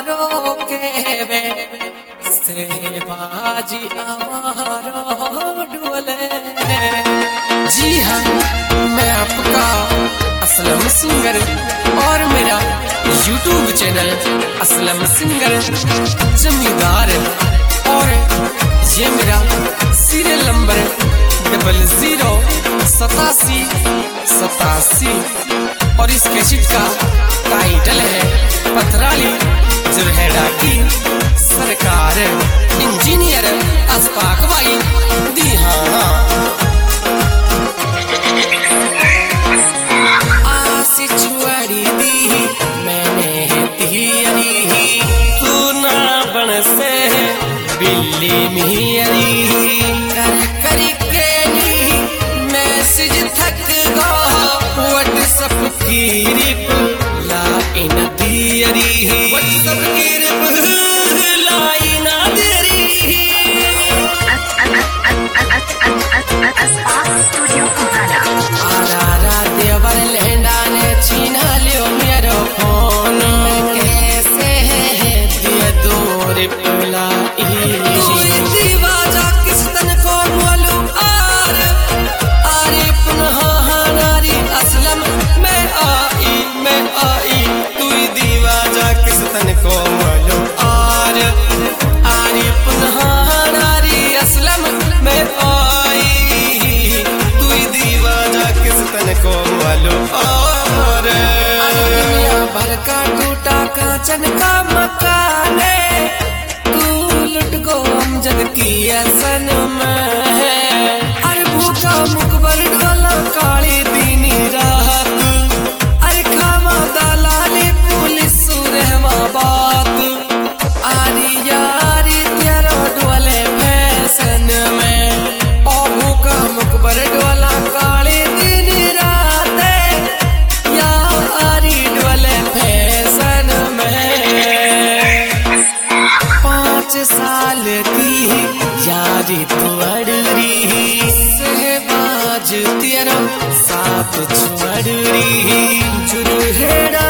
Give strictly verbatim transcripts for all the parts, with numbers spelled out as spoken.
आवारों के वे से बाजी आवारों डोले। जी हाँ, मैं आपका असलम सिंगर और मेरा YouTube channel Aslam singer Zamindar और ये मेरा सीरियल नंबर डबल जीरो सतासी सतासी और इस कैसेट का टाइटल है पथराली जुरहेड़ा की सरकार। इंजीनियर अस्पाक भाई दी हाँ आसी छुआड़ी दी मैंने तिहरी तू ना बन से बिल्ली मिहरी कर करी के नी मैसेज थक गो व्हाट्सएप की रिप ला इन दियरी व्हाट्सएप की रिप ला इन दियरी आरा देवर लहंडा ने छीना लियो मेरो फोन कैसे दिया दो रिप्ला दीवाजा किस तन को बोलू आर आरे पुनः नारी असलम मैं आई मैं आई तू दीवाजा किस तन को बोलू आर आरे पुनः नारी असलम मैं आई तू दीवाजा किस तन को बोलू और दुनिया भर का टूटा कांचन का मकान जद की सन में अरे भूखा मुकबर ढोला काली दीनी रात अरे खामा दलाली पुलिस रहमा बात आरी यारी तेरा ढोले फैशन में ओ भूखा मुकबर ढोला काली दीनी रात यारी ढोले फैशन में पाँच साल की यारी तुअड़ी सहबाज तेरा साथ छुअड़ी जुरहेड़ा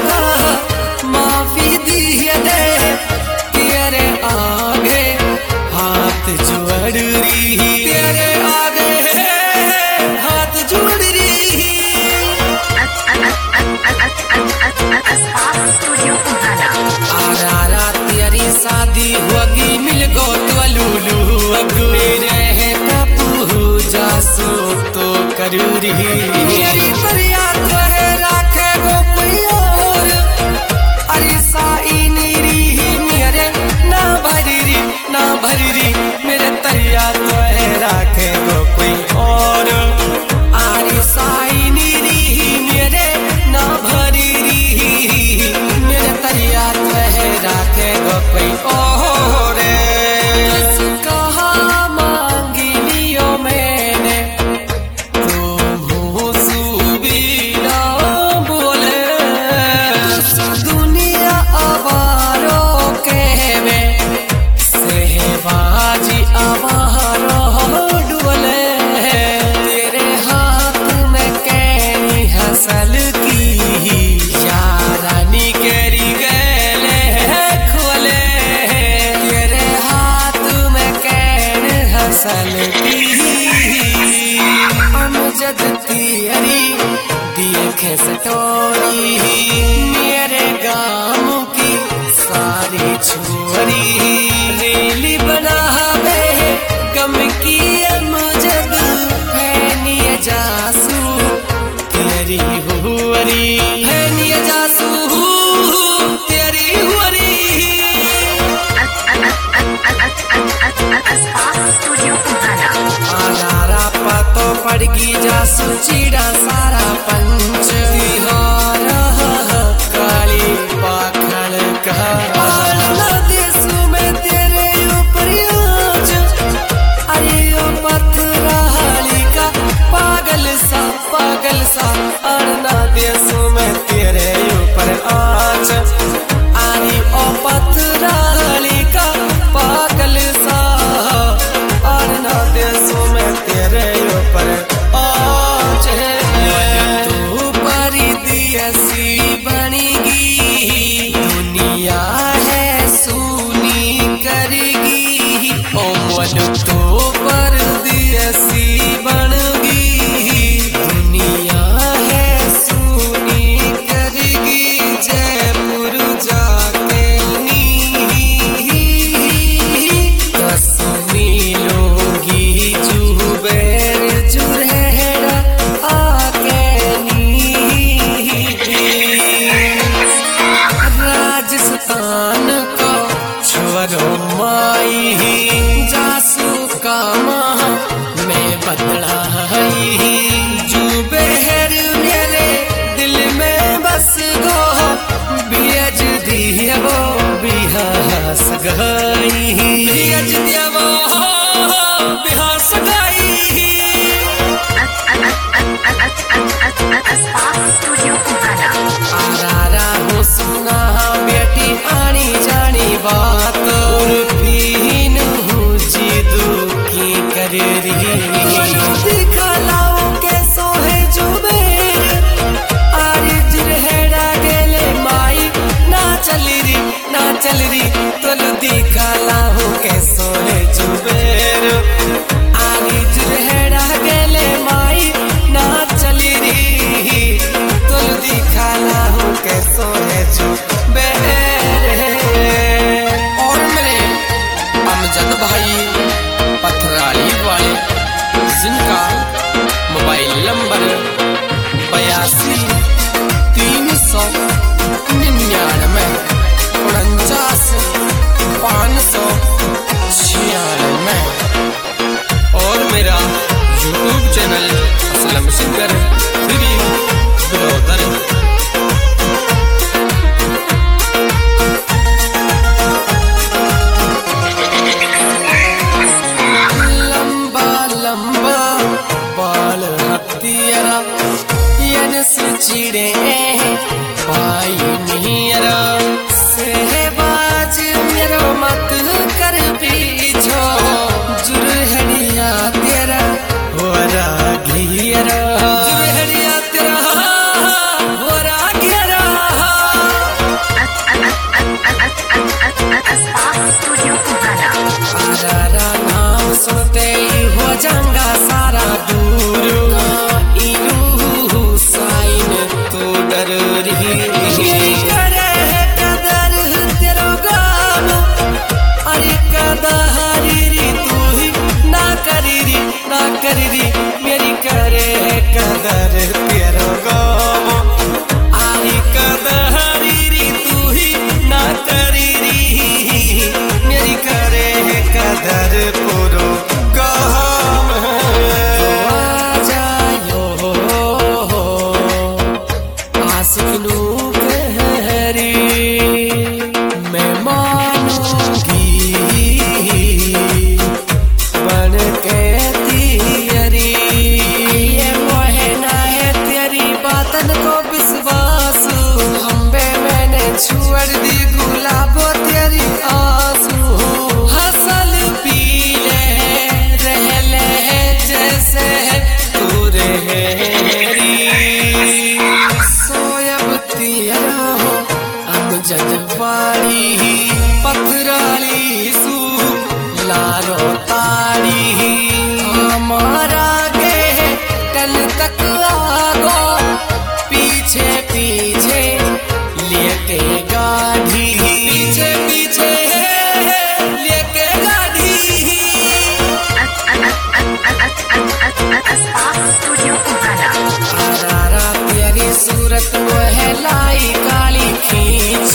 माफी दिए दे तेरे आगे हाथ जुअड़ी तेरे आगे हाथ जुअड़ी आरा तेरी शादी होगी मिल गो लूलू मेरे कपू जासो तो करूरी मेरी तरिया तो है राखे गो कोई और अरे साई नीरी मेरे ना भरी ना भरी मेरे तरिया तो है राखे गो कोई और अरे साई नीरी मेरे ना भरी मेरे तरिया तो है राखे गो कोई और अमजद तियरी देखे सटोरी मेरे गाँव की सारी छोरी रेली बना बे गम की अमजद फैनिए जासू तेरी हुरी फैनिए जासू तेरी हुरी आरा पातो पड़गी जासू चीड़ा सारा पंच तिहारा काली पाखल का देसू में तेरे ऊपर अरे ओ पथराली का पागल सा पागल सा अरना देसू में तेरे ऊपर आँच अरे ओ पथराली का पागल सा अरना देसू में तेरे ऊपर आँच तू परी दी ऐसी बनेगी दुनिया है जान को छोरो माई जासू का माँ मैं बदला जो बहर मेरे दिल में बस गो बियज दिया वो बिहास गई बियज दिया वो बिहास गई आरा हो सुना बेटी आनी जानी बात और पीन हूँ जीदू की कर रही दिखा लाओ कैसो है जो मेरे आरी जिरहेड़ा गेले माई ना चल रही ना चल रही तो दिखा लाओ कैसो है जो मेरे आरी जिरहेड़ा गेले माई ना चल रही तो दिखा लाओ कैसो है जो मेरे। और मेरे अमजद भाई पथराली वाले जिनका मोबाइल नंबर बयासी तीन सौ निन्यानवे उनचास पाँच सौ छियानवे और मेरा YouTube channel Aslam singer three brother. लंबा लंबा बाल हथियारा यन से चिड़े पाई नियरा सहबाज मेरा मत कर पीछो जुरहड़िया तेरा हो राघियरा जुरहड़िया तेरा हो राघियरा। आरा नाम सुनते ही हो जाऊंगा सारा दूर इरू साइन तो डर रही करे कदर तेरो गाम अरे कदहरी री तू ही ना करी री ना करी री मेरी करे कदर तेरो गाम अरे कदहरी री तू ही ना करी री मेरी करे कदर पुरो गाम आ जायो आशिकनू कहरी मैं मानूंगी बन के तियरी ये मोहना है तेरी बातन को विश्वास हम्बे मैंने छुड़ दी गुलाबो तेरी आंसू हसल पीले रहले जैसे तू रहेरी सोयब तियरा हो अमजद वाली पथराली सू लारो ताड़ी हमारा गे टल तक आगो पीछे पीछे लेके गाड़ी पीछे पीछे लेके गाड़ी। आरा तेरी सूरत वह लाई काली खींच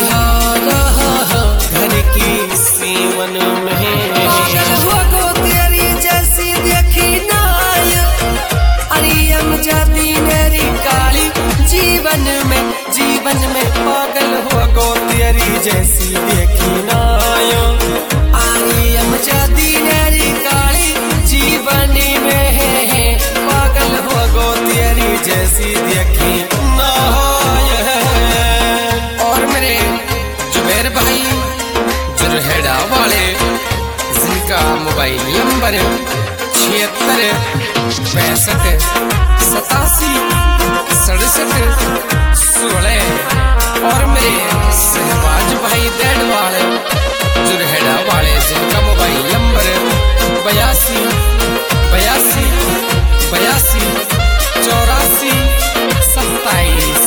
घर की सीवन में हो तेरी जैसी देखी नाय अरियम जाती मेरी काली जीवन में जीवन में पागल हो गो तेरी जैसी देखी नाय अरियम जाती मेरी काली जीवन में पागल हो गो तेरी जैसी देखी नाय। और मेरे जुबैर भाई जुरहेड़ा वाले जिनका मोबाइल नंबर छिहत्तर पैंसठ सतासी सड़सठ सोलह और मेरे सहबाज भाई दैड वाले जुरहेड़ा वाले जिनका मोबाइल नंबर बयासी बयासी बयासी चौरासी सत्ताईस।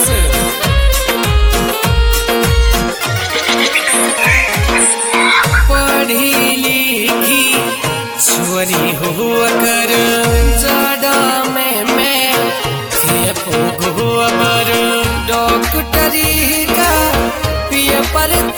पढ़ी लिखी छोरी हो कर जाडा में मैं खेपो गोबर डॉक्टरी का पेपर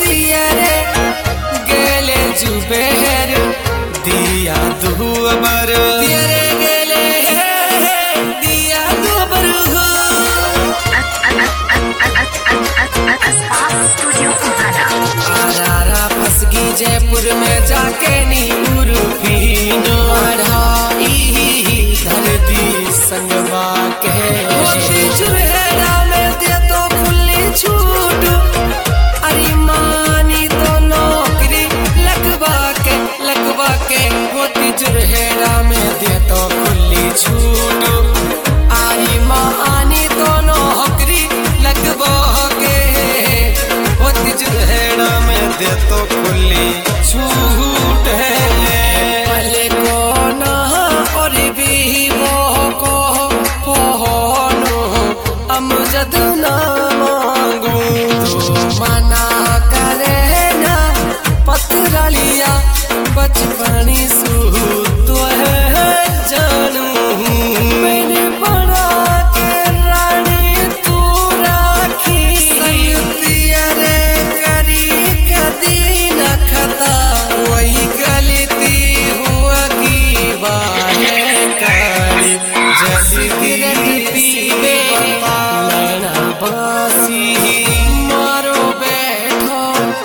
जयपुर में जाके नी उर्फीनो बढ़ाई धरती संगवा के होती चुरहेरा में दे तो खुली छूट अरे मानी तो नौकरी लगवा के लगवा के होती चुरहेरा में दे तो खुली छूट अरे मानी तो नौकरी लगवा के होती चुरहेरा में दे तो खुली छूट है पहले को ना और भी वो को पोहनो हम जद ना मांगू तो मना करे ना पत्र लिया बचपनी सू तो है जानू मैंने बड़ा के रानी तू राखी सयुतिया रे करी कदी न खता वही गलती हुआ की बाहें काली जैसी गिरती पीवे नैना बासी मारो बैठो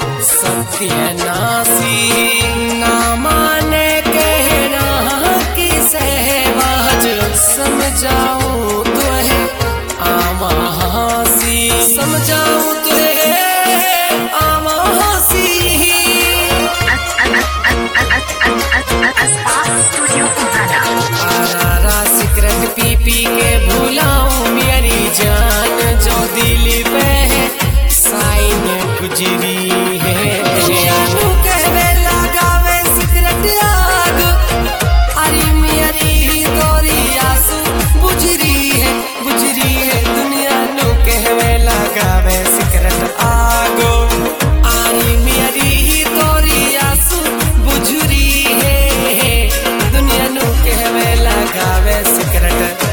सत्य ना माने कहना कि सहवाज समझाऊं तो है आमा हंसी समझाऊं तो है आमा हंसी आरा सिगरेट पी पी के भुलाऊं मेरी जान जो दिल पे है साइन गुजरी है जानू कहवे लगावे सिगरेट आग अरे मेरी तोरी आंसू बुझरी है बुझरी है दुनिया नु कहवे लगावे सिगरेट आग अरे मेरी तोरी आंसू बुझरी है दुनिया नु कहवे लगावे सिगरेट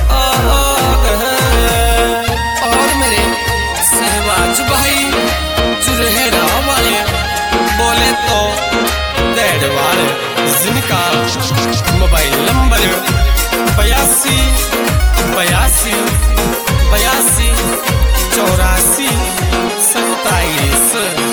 और मेरे सहवाज भाई चुरहेरा वाले बोले तो डेढ़ वाले जिनका मोबाइल नंबर बयासी बयासी बयासी चौरासी सत्ताईस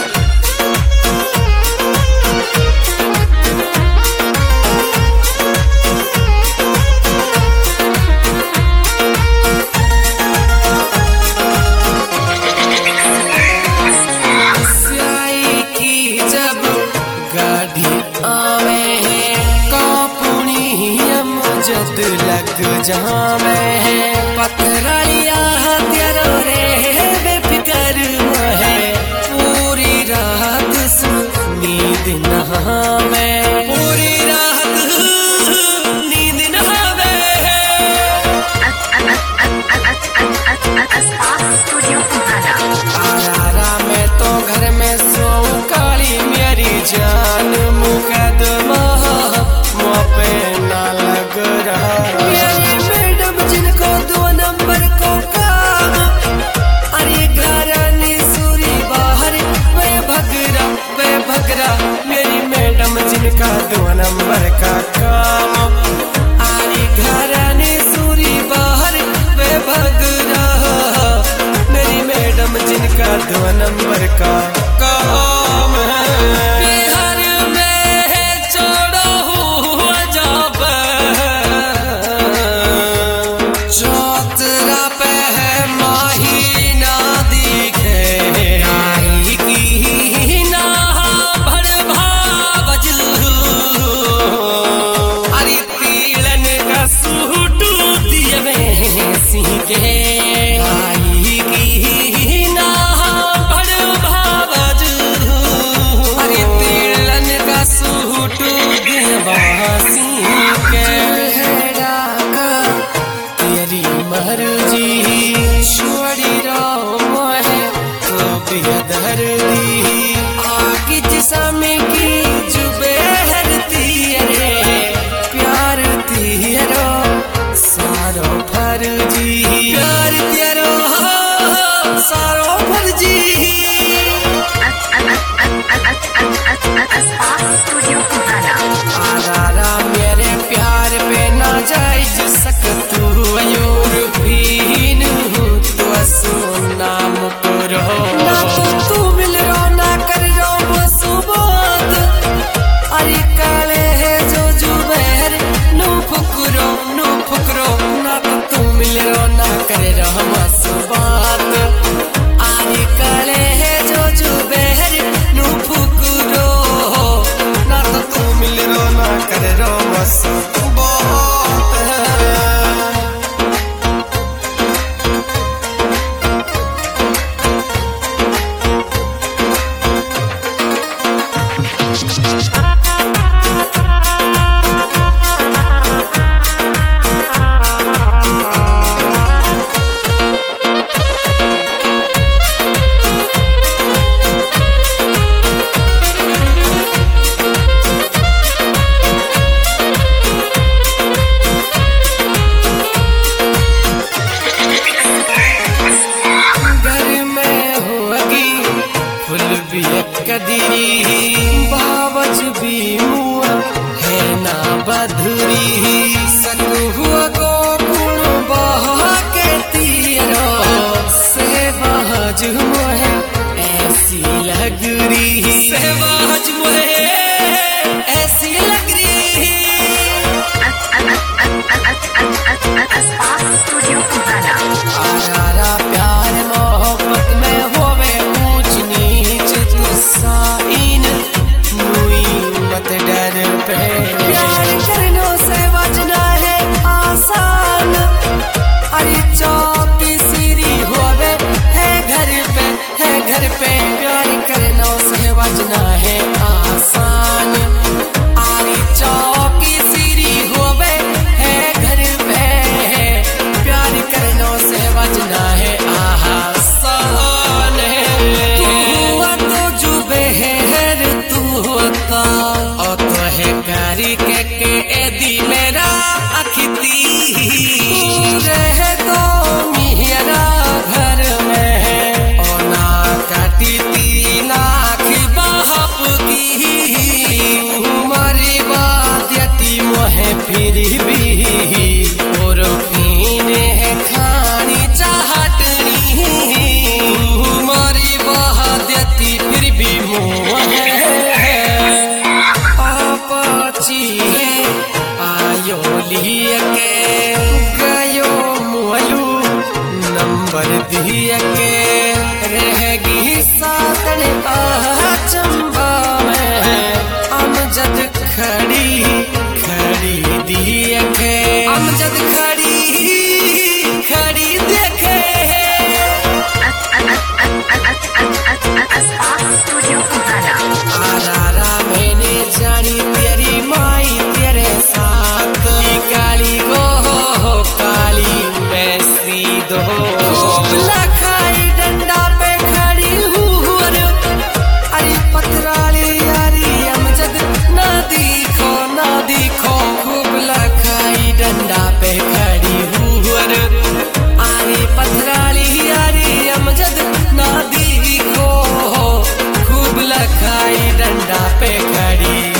जद लग जहाँ मैं है पथरालिया तेरो रे बेफिकर है पूरी रात नींद नहा मैं पूरी रात नींद नहा आरा मैं तो घर में सोऊं काली मेरी जान मुकदमा मुँह पे ना लग रहा मेरी मैडम जिनको दो नंबर को काम अरे घरानी सूरी बाहर वे भगरा वे भगरा मेरी मैडम जिनका दो नंबर का काम अरे घरानी सूरी बाहर वे भगरा मेरी मैडम जिनका दो नंबर का काम है बिहार में छोड़ो हुआ जब चौतरा पे है माही ना दिखे आई की ना भर भावज अरे तीलन का सूट दिए में सीखे आई की ना भर भाव बधुरी सतुआ को गुण बहा के तीरो से बाज मोहे ऐसी लगरी से बाज मोहे ऐसी लगरी आरा प्यार मोहब्बत में होवे ऊंच नीच साइन मुई मत डर पे प्यार करनो से बचना है आसान अरे चौकी सीरी होवे है घर पे है घर पे प्यार करनो से बचना है आसान अरे चौकी सीरी होवे है घर पे प्यार करनो से बचना है आसान तू तो जुबे है तू होता और तो है कारी के के एदी मेरा अखती रह तो मेरा घर में और ना काटी तीन आँख बाप की हमारी बात यती मोहे फिर भी और पीने खानी चाहतनी हमारी बात यती फिर भी मोहे पाची आयो लिए के गयो मोलू नंबर दिए के रहेगी सातन चंबा में अमजद खड़ी खड़ी दिए के अमजद खड़ी खड़ी देखे आरा मैंने जानी तेरी माई तेरे साथ काली गो हो काली मैं सीधो लखाई डंडा पे खड़ी हूँ अरे पथराली यारी अमजद ना दिखो ना दिखो खूब लखाई डंडा पे खड़ी हूँ अरे पथराली यारी अमजद ना दिखो खूब लखाई डंडा पे खड़ी